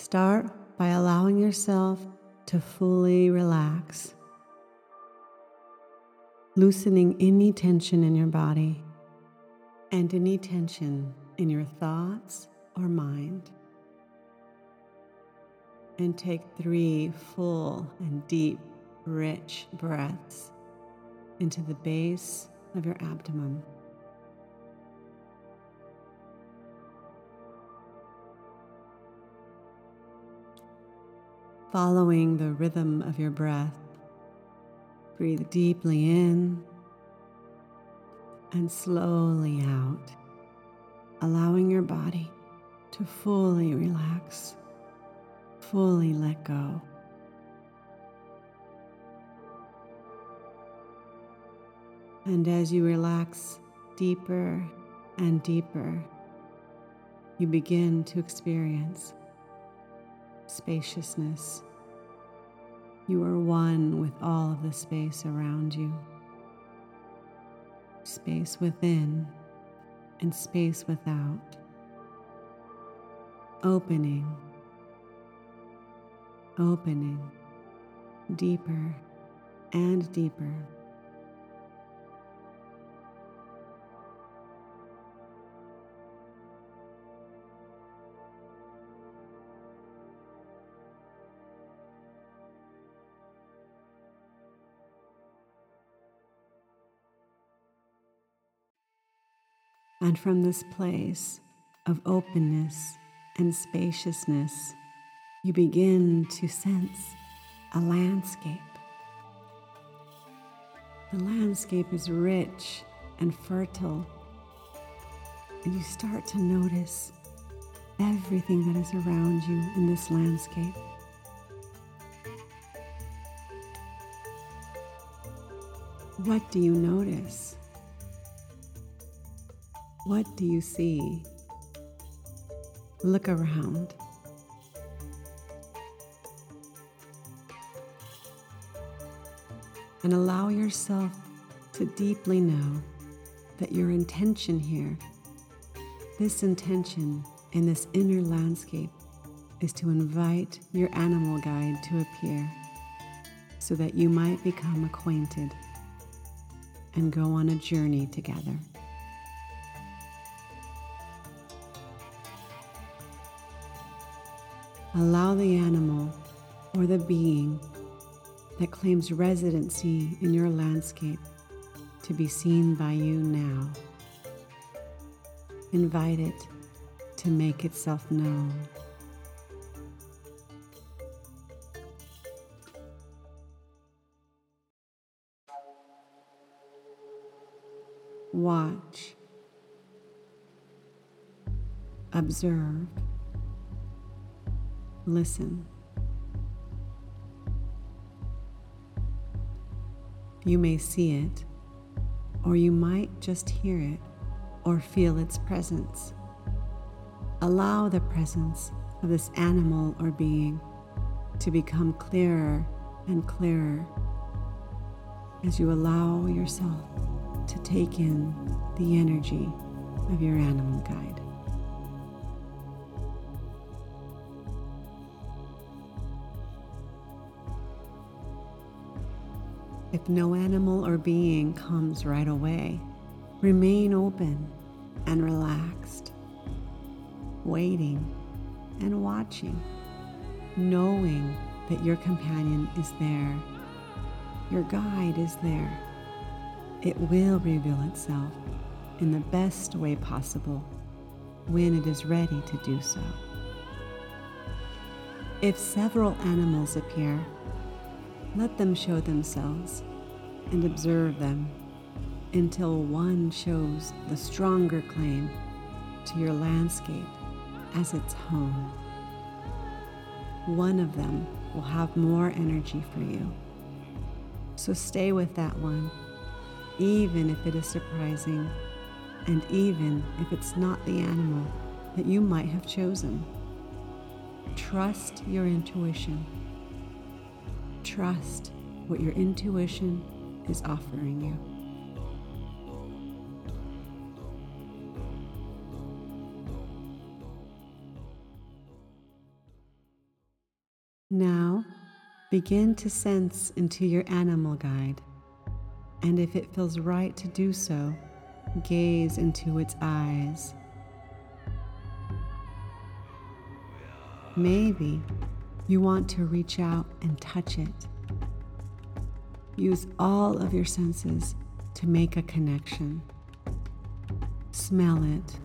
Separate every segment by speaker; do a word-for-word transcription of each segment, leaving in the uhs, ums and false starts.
Speaker 1: Start by allowing yourself to fully relax, loosening any tension in your body and any tension in your thoughts or mind. And take three full and deep, rich breaths into the base of your abdomen. Following the rhythm of your breath, breathe deeply in and slowly out, allowing your body to fully relax, fully let go. And as you relax deeper and deeper, you begin to experience spaciousness. You are one with all of the space around you. Space within and space without. Opening, opening, deeper and deeper. And from this place of openness and spaciousness, you begin to sense a landscape. The landscape is rich and fertile, and you start to notice everything that is around you in this landscape. What do you notice? What do you see? Look around. And allow yourself to deeply know that your intention here, this intention in this inner landscape, is to invite your animal guide to appear so that you might become acquainted and go on a journey together. Allow the animal or the being that claims residency in your landscape to be seen by you now. Invite it to make itself known. Watch. Observe. Listen. You may see it, or you might just hear it or feel its presence. Allow the presence of this animal or being to become clearer and clearer as you allow yourself to take in the energy of your animal guide. If no animal or being comes right away, remain open and relaxed, waiting and watching, knowing that your companion is there, your guide is there. It will reveal itself in the best way possible when it is ready to do so. If several animals appear, let them show themselves and observe them until one shows the stronger claim to your landscape as its home. One of them will have more energy for you. So stay with that one, even if it is surprising, and even if it's not the animal that you might have chosen. Trust your intuition. Trust what your intuition is offering you. Now, begin to sense into your animal guide, and if it feels right to do so, gaze into its eyes. Maybe you want to reach out and touch it. Use all of your senses to make a connection. Smell it.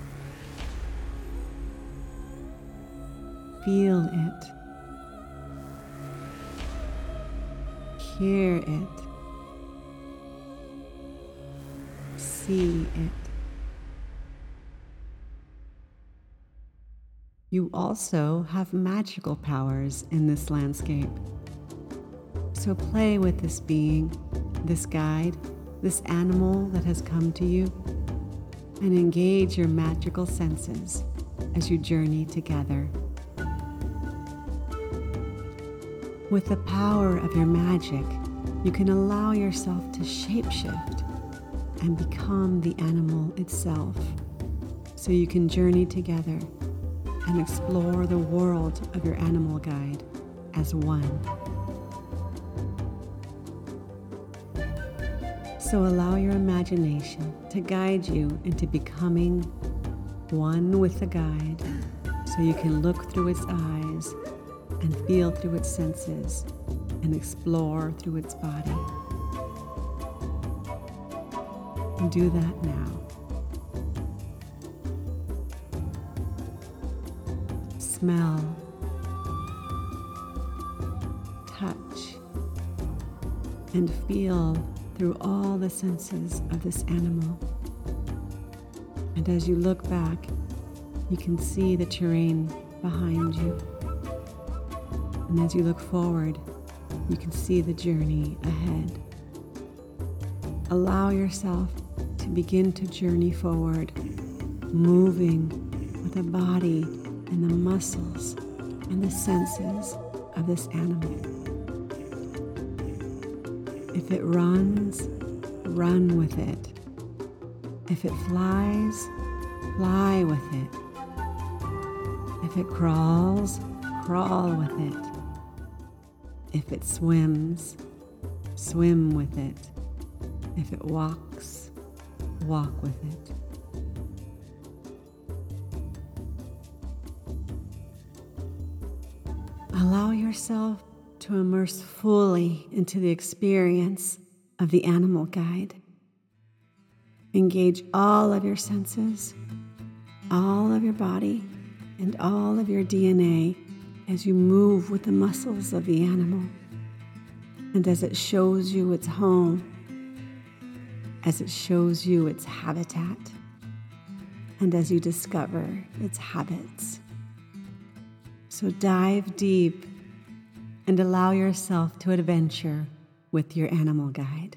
Speaker 1: Feel it. Hear it. See it. You also have magical powers in this landscape. So play with this being, this guide, this animal that has come to you, and engage your magical senses as you journey together. With the power of your magic, you can allow yourself to shapeshift and become the animal itself, so you can journey together and explore the world of your animal guide as one. So allow your imagination to guide you into becoming one with the guide, so you can look through its eyes and feel through its senses and explore through its body. And do that now. Smell, touch, and feel through all the senses of this animal. And as you look back, you can see the terrain behind you. And as you look forward, you can see the journey ahead. Allow yourself to begin to journey forward, moving with the body and the muscles and the senses of this animal. If it runs, run with it. If it flies, fly with it. If it crawls, crawl with it. If it swims, swim with it. If it walks, walk with it. Allow yourself to immerse fully into the experience of the animal guide. Engage all of your senses, all of your body, and all of your D N A as you move with the muscles of the animal, and as it shows you its home, as it shows you its habitat, and as you discover its habits. So dive deep and allow yourself to adventure with your animal guide.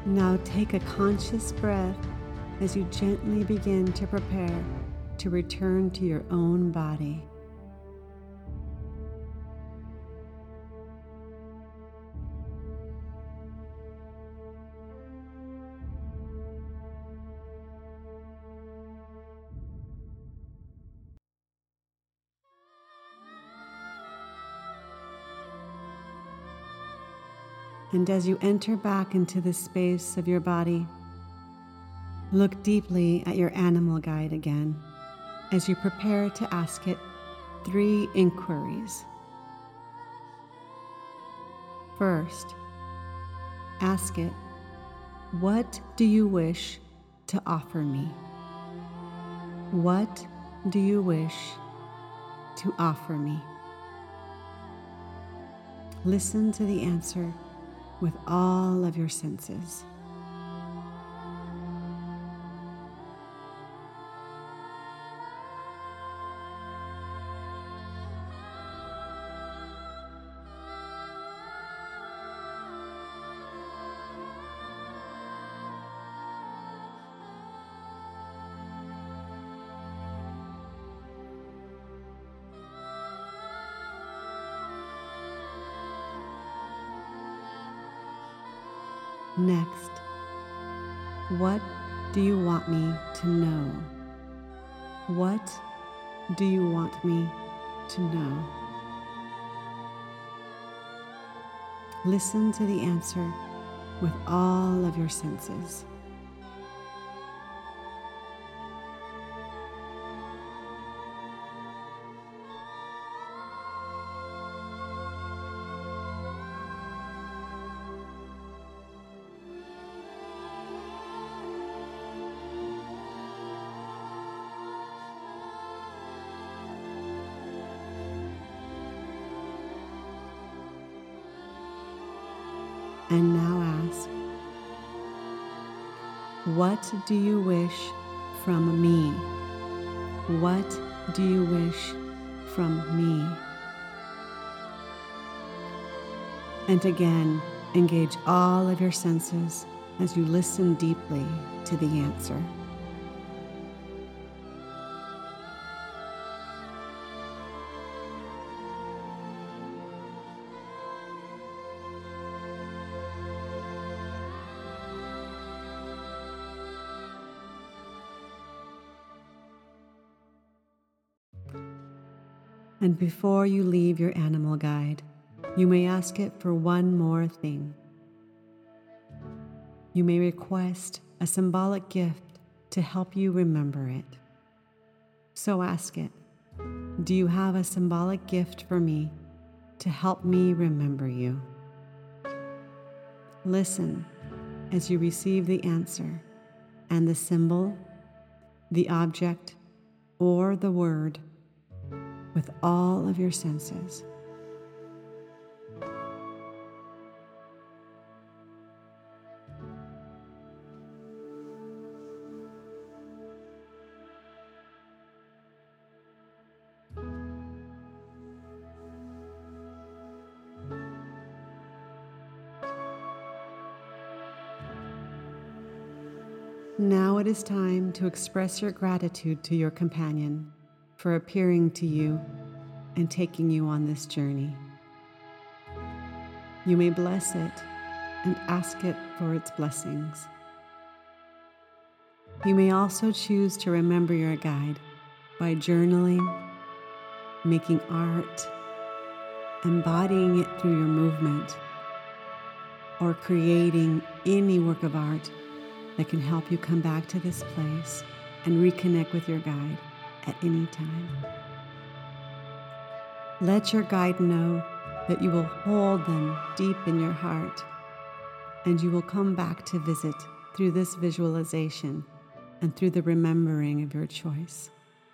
Speaker 1: Now take a conscious breath as you gently begin to prepare to return to your own body. And as you enter back into the space of your body, look deeply at your animal guide again as you prepare to ask it three inquiries. First, ask it, what do you wish to offer me? What do you wish to offer me? Listen to the answer with all of your senses. Next, what do you want me to know? What do you want me to know? Listen to the answer with all of your senses. And now ask, what do you wish from me? What do you wish from me? And again, engage all of your senses as you listen deeply to the answer. And before you leave your animal guide, you may ask it for one more thing. You may request a symbolic gift to help you remember it. So ask it, do you have a symbolic gift for me to help me remember you? Listen as you receive the answer and the symbol, the object, or the word with all of your senses. Now it is time to express your gratitude to your companion for appearing to you and taking you on this journey. You may bless it and ask it for its blessings. You may also choose to remember your guide by journaling, making art, embodying it through your movement, or creating any work of art that can help you come back to this place and reconnect with your guide at any time. Let your guide know that you will hold them deep in your heart, and you will come back to visit through this visualization and through the remembering of your choice.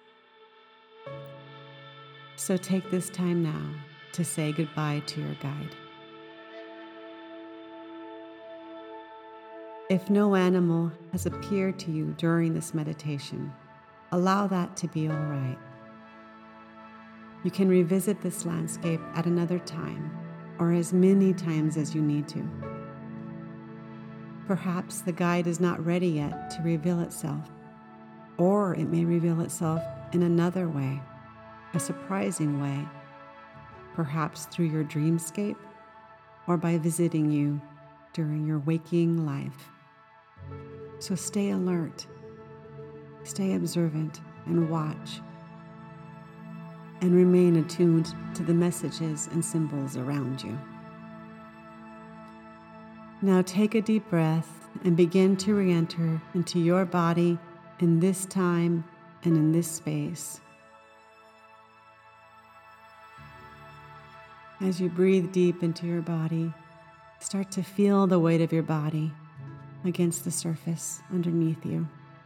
Speaker 1: So take this time now to say goodbye to your guide. If no animal has appeared to you during this meditation, allow that to be all right. You can revisit this landscape at another time or as many times as you need to. perhaps the guide is not ready yet to reveal itself, or it may reveal itself in another way, a surprising way, perhaps through your dreamscape or by visiting you during your waking life. So stay alert, stay observant, and watch, and remain attuned to the messages and symbols around you. Now take a deep breath and begin to re-enter into your body in this time and in this space. As you breathe deep into your body, start to feel the weight of your body against the surface underneath you.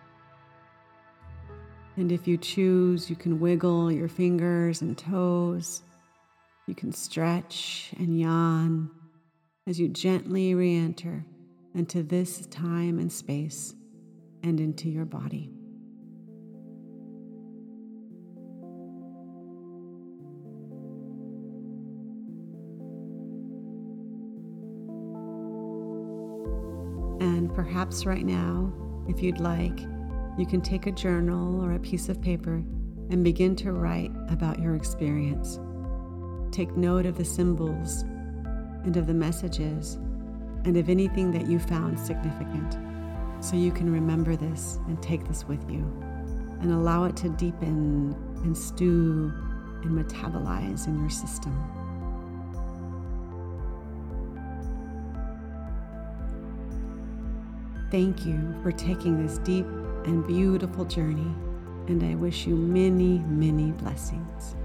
Speaker 1: And if you choose, you can wiggle your fingers and toes. You can stretch and yawn as you gently re-enter into this time and space and into your body. And perhaps right now, if you'd like, you can take a journal or a piece of paper and begin to write about your experience. Take note of the symbols and of the messages and of anything that you found significant, so you can remember this and take this with you and allow it to deepen and stew and metabolize in your system. Thank you for taking this deep and beautiful journey, and I wish you many, many blessings.